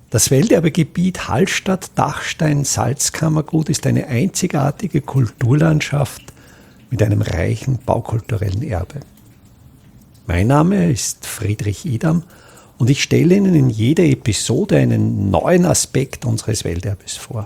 Das Welterbegebiet Hallstatt-Dachstein-Salzkammergut ist eine einzigartige Kulturlandschaft mit einem reichen baukulturellen Erbe. Mein Name ist Friedrich Idam und ich stelle Ihnen in jeder Episode einen neuen Aspekt unseres Welterbes vor.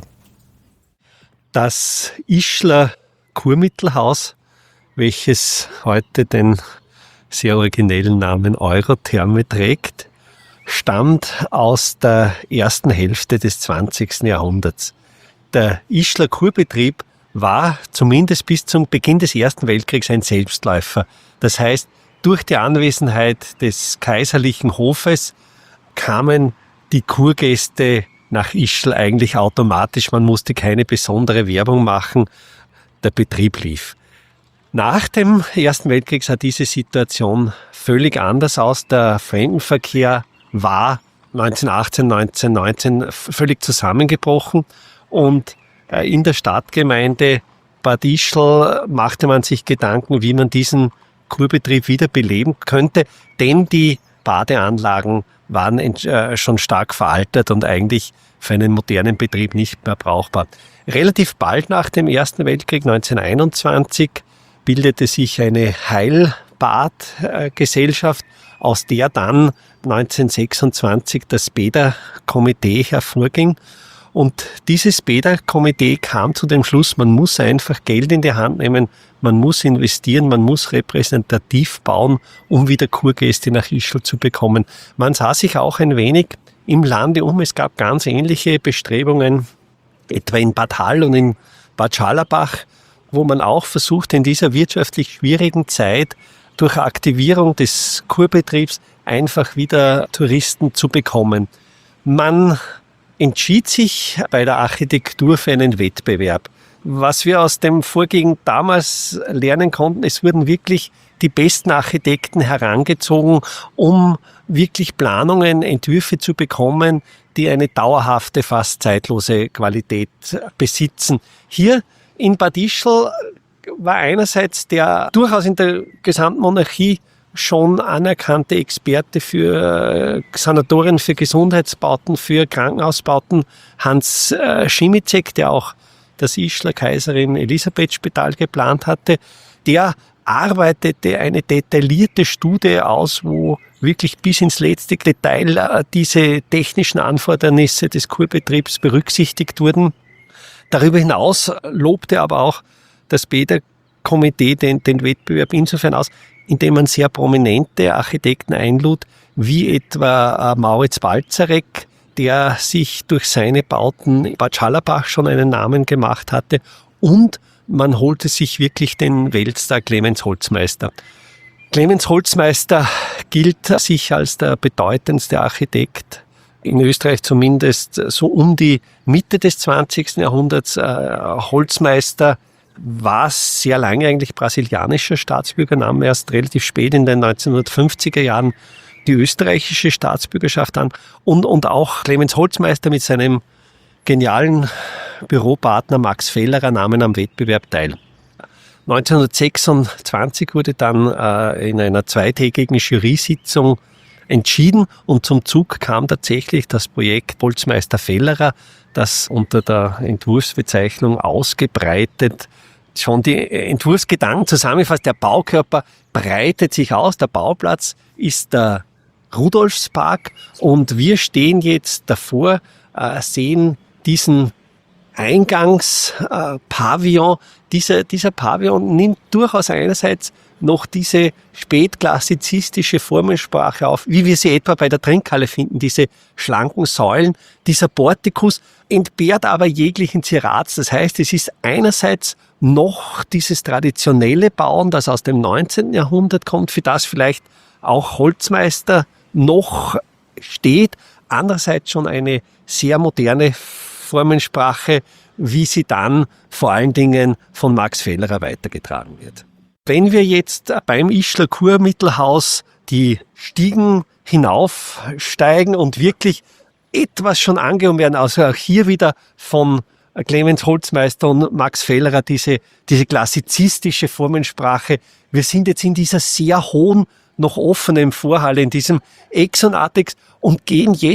Das Ischler Kurmittelhaus, welches heute den sehr originellen Namen Eurotherme trägt, stammt aus der ersten Hälfte des 20. Jahrhunderts. Der Ischler Kurbetrieb war zumindest bis zum Beginn des Ersten Weltkriegs ein Selbstläufer. Das heißt, durch die Anwesenheit des kaiserlichen Hofes kamen die Kurgäste nach Ischl eigentlich automatisch. Man musste keine besondere Werbung machen. Der Betrieb lief. Nach dem Ersten Weltkrieg sah diese Situation völlig anders aus. Der Fremdenverkehr war 1918, 1919 völlig zusammengebrochen und in der Stadtgemeinde Bad Ischl machte man sich Gedanken, wie man diesen Kurbetrieb wieder beleben könnte, denn die Badeanlagen waren schon stark veraltet und eigentlich für einen modernen Betrieb nicht mehr brauchbar. Relativ bald nach dem Ersten Weltkrieg, 1921, bildete sich eine Heilbadgesellschaft, aus der dann 1926 das Bäderkomitee hervorging. Und dieses Bäderkomitee kam zu dem Schluss, man muss einfach Geld in die Hand nehmen, man muss investieren, man muss repräsentativ bauen, um wieder Kurgäste nach Ischl zu bekommen. Man sah sich auch ein wenig im Lande um. Es gab ganz ähnliche Bestrebungen, etwa in Bad Hall und in Bad Scharlabach, wo man auch versucht, in dieser wirtschaftlich schwierigen Zeit durch Aktivierung des Kurbetriebs einfach wieder Touristen zu bekommen. Man entschied sich bei der Architektur für einen Wettbewerb. Was wir aus dem Vorgehen damals lernen konnten, es wurden wirklich die besten Architekten herangezogen, um wirklich Planungen, Entwürfe zu bekommen, die eine dauerhafte, fast zeitlose Qualität besitzen. Hier in Bad Ischl war einerseits der durchaus in der gesamten Monarchie schon anerkannte Experte für Sanatorien, für Gesundheitsbauten, für Krankenhausbauten, Hans Schimizek, der auch das Ischler Kaiserin Elisabeth Spital geplant hatte, der arbeitete eine detaillierte Studie aus, wo wirklich bis ins letzte Detail diese technischen Anfordernisse des Kurbetriebs berücksichtigt wurden. Darüber hinaus lobte aber auch das Bäderkomitee den Wettbewerb insofern aus, indem man sehr prominente Architekten einlud, wie etwa Mauritz Balzarek, der sich durch seine Bauten in Bad Scharlabach schon einen Namen gemacht hatte, und man holte sich wirklich den Weltstar Clemens Holzmeister. Clemens Holzmeister gilt sich als der bedeutendste Architekt in Österreich, zumindest so um die Mitte des 20. Jahrhunderts. Holzmeister war sehr lange eigentlich brasilianischer Staatsbürger, nahm erst relativ spät in den 1950er Jahren die österreichische Staatsbürgerschaft an, und auch Clemens Holzmeister mit seinem genialen Büropartner Max Fellerer nahmen am Wettbewerb teil. 1926 wurde dann in einer zweitägigen Jury-Sitzung entschieden und zum Zug kam tatsächlich das Projekt Holzmeister Fellerer, das unter der Entwurfsbezeichnung ausgebreitet schon die Entwurfsgedanken zusammenfasst. Der Baukörper breitet sich aus, der Bauplatz ist der Rudolfspark und wir stehen jetzt davor, sehen diesen Eingangspavillon. Dieser Pavillon nimmt durchaus einerseits noch diese spätklassizistische Formensprache auf, wie wir sie etwa bei der Trinkhalle finden, diese schlanken Säulen. Dieser Portikus entbehrt aber jeglichen Zierats. Das heißt, es ist einerseits noch dieses traditionelle Bauen, das aus dem 19. Jahrhundert kommt, für das vielleicht auch Holzmeister noch steht. Andererseits schon eine sehr moderne Formensprache, wie sie dann vor allen Dingen von Max Fellerer weitergetragen wird. Wenn wir jetzt beim Ischler Kurmittelhaus die Stiegen hinaufsteigen und wirklich etwas schon angehoben werden, also auch hier wieder von Clemens Holzmeister und Max Fellerer, diese klassizistische Formensprache. Wir sind jetzt in dieser sehr hohen, noch offenen Vorhalle, in diesem Exonatex und gehen jetzt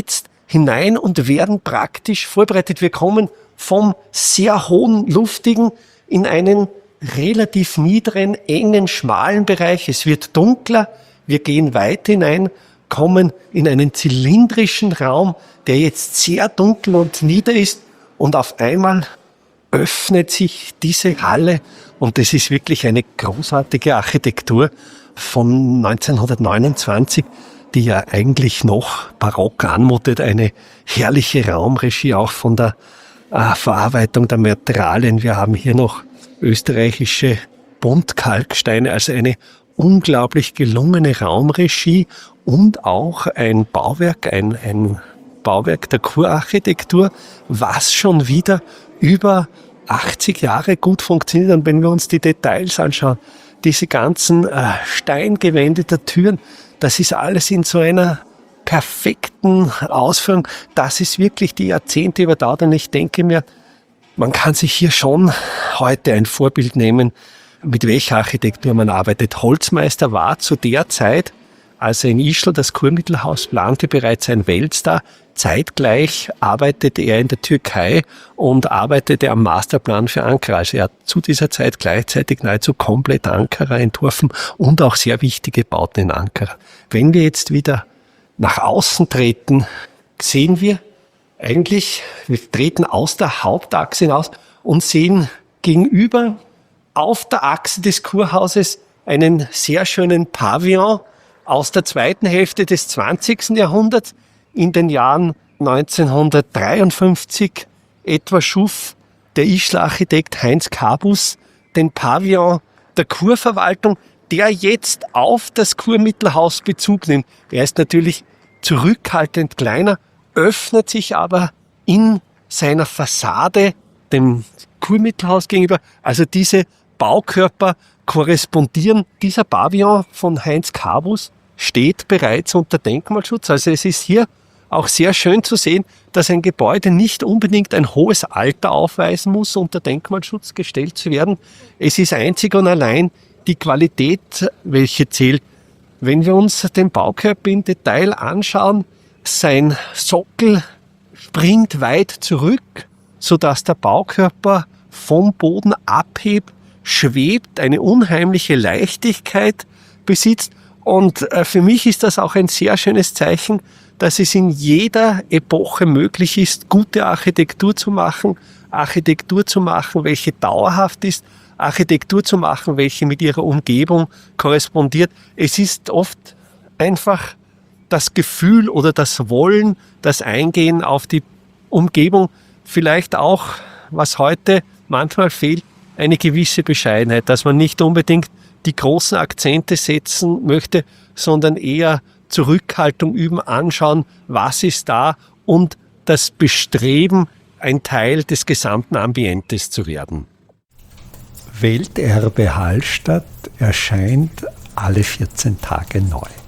hinein und werden praktisch vorbereitet. Wir kommen vom sehr hohen, luftigen in einen relativ niederen, engen, schmalen Bereich. Es wird dunkler, wir gehen weit hinein, kommen in einen zylindrischen Raum, der jetzt sehr dunkel und nieder ist, und auf einmal öffnet sich diese Halle und es ist wirklich eine großartige Architektur von 1929, die ja eigentlich noch barock anmutet, eine herrliche Raumregie auch von der Verarbeitung der Materialien. Wir haben hier noch österreichische Buntkalksteine, also eine unglaublich gelungene Raumregie und auch ein Bauwerk, ein Bauwerk der Kurarchitektur, was schon wieder über 80 Jahre gut funktioniert. Und wenn wir uns die Details anschauen, diese ganzen Steingewände der Türen, das ist alles in so einer perfekten Ausführung. Das ist wirklich die Jahrzehnte überdauert. Und ich denke mir, man kann sich hier schon heute ein Vorbild nehmen, mit welcher Architektur man arbeitet. Holzmeister war zu der Zeit, als er in Ischl das Kurmittelhaus plante, bereits ein Weltstar. Zeitgleich arbeitete er in der Türkei und arbeitete am Masterplan für Ankara. Also er hat zu dieser Zeit gleichzeitig nahezu komplett Ankara entworfen und auch sehr wichtige Bauten in Ankara. Wenn wir jetzt wieder nach außen treten, sehen wir eigentlich, wir treten aus der Hauptachse hinaus und sehen gegenüber auf der Achse des Kurhauses einen sehr schönen Pavillon aus der zweiten Hälfte des 20. Jahrhunderts. In den Jahren 1953 etwa schuf der Ischler Architekt Heinz Kabus den Pavillon der Kurverwaltung, der jetzt auf das Kurmittelhaus Bezug nimmt. Er ist natürlich zurückhaltend kleiner, öffnet sich aber in seiner Fassade dem Kurmittelhaus gegenüber. Also diese Baukörper korrespondieren. Dieser Pavillon von Heinz Kabus steht bereits unter Denkmalschutz. Also es ist hier auch sehr schön zu sehen, dass ein Gebäude nicht unbedingt ein hohes Alter aufweisen muss, unter Denkmalschutz gestellt zu werden. Es ist einzig und allein die Qualität, welche zählt. Wenn wir uns den Baukörper im Detail anschauen, sein Sockel springt weit zurück, sodass der Baukörper vom Boden abhebt, schwebt, eine unheimliche Leichtigkeit besitzt. Und für mich ist das auch ein sehr schönes Zeichen, dass es in jeder Epoche möglich ist, gute Architektur zu machen, welche dauerhaft ist, Architektur zu machen, welche mit ihrer Umgebung korrespondiert. Es ist oft einfach das Gefühl oder das Wollen, das Eingehen auf die Umgebung, vielleicht auch, was heute manchmal fehlt, eine gewisse Bescheidenheit, dass man nicht unbedingt die großen Akzente setzen möchte, sondern eher Zurückhaltung üben, anschauen, was ist da, und das Bestreben, ein Teil des gesamten Ambientes zu werden. Welterbe Hallstatt erscheint alle 14 Tage neu.